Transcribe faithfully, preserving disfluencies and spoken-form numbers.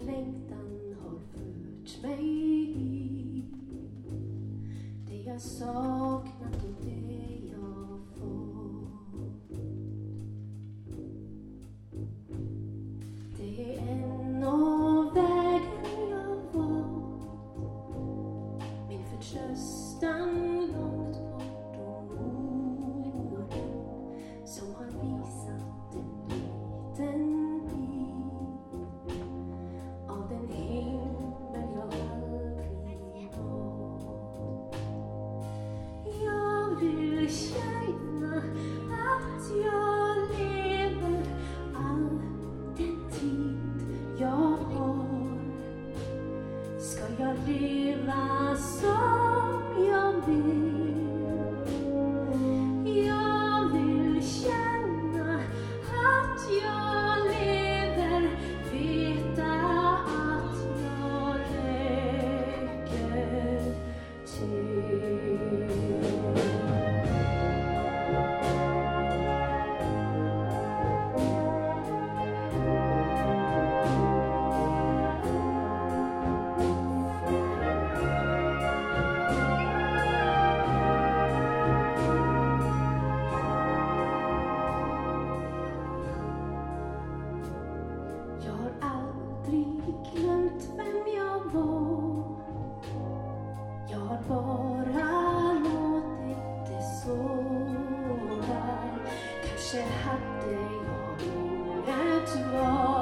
längtan har fört mig hit. Det jag saknat och det jag fått. Det är en av vägen jag valt. Min förtröstan långt bortom orden som har visat en liten bit av den himmel jag aldrig nått. Jag vill känna att jag lever all den tid jag har. Ska jag leva som jag vill? Jag vill känna att jag lever, veta att jag räcker till. Jag har aldrig glömt vem jag var. Jag har bara låtit det såra. Kanske hade jag inget val.